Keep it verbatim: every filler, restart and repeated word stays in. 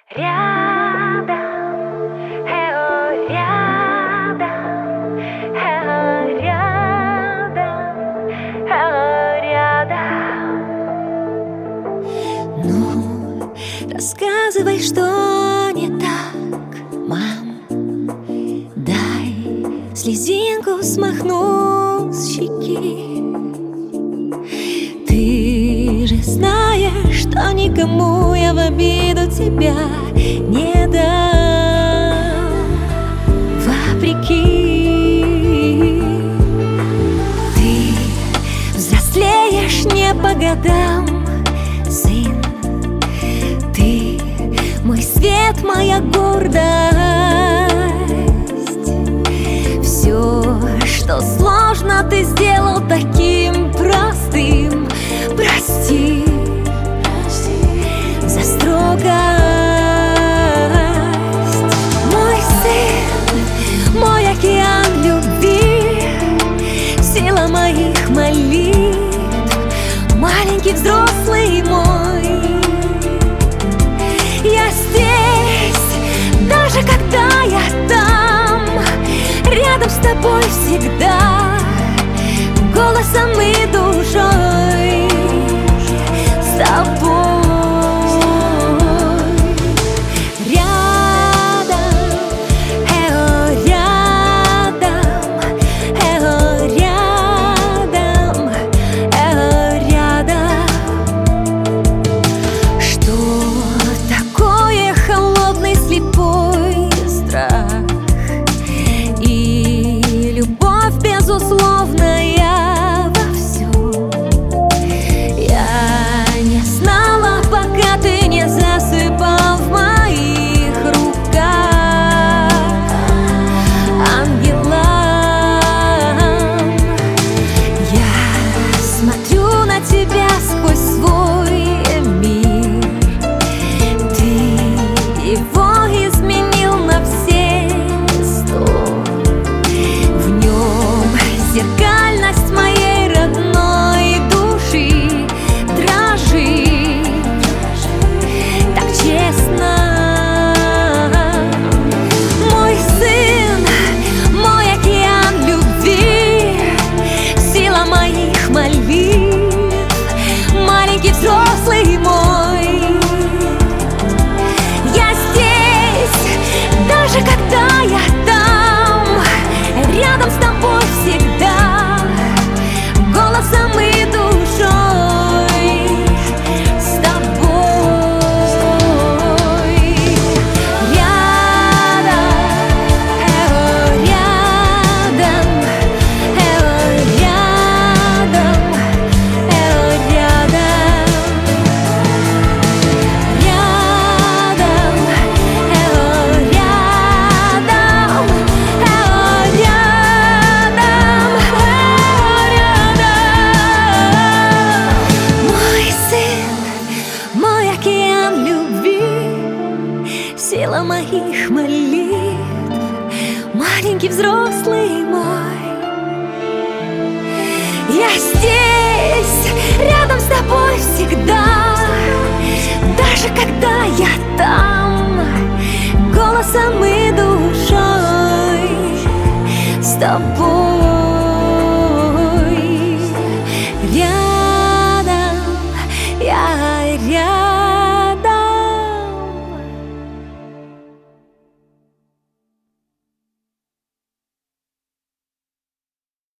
Рядом, э-о, рядом, э-о, рядом, э-о, рядом. Ну, рассказывай, что не так, мам. Дай слезинку смахну с щеки. Ты же знаешь, что никому я в обиду тебя не дам. Вопреки, ты взрослеешь не по годам, сын. Ты мой свет, моя гордость. Все, что сложно, ты сделал таким простым. Прости, за строгость. Мой сын, мой океан любви, сила моих молитв, маленький взрослый мой. Я здесь, даже когда я там, рядом с тобой всегда, голосом и душой. С тобой рядом, э-о, рядом, э-о, рядом, э-о, рядом. Что такое холодный слепой страх и любовь безусловная? Зеркальность моей родной души дрожит так честно. Мой сын, мой океан любви, сила моих молитв, маленький взрослый мой. Я здесь, даже когда я там, рядом с тобой всегда, голосом и душой. С тобой рядом, э-о, рядом, э-о, рядом, э-о, рядом, рядом, э-о, рядом, э-о, рядом. Мой океан любви, сила моих молитв, маленький взрослый мой. Я здесь, рядом с тобой всегда, даже когда я там, голосом и душой. С тобой.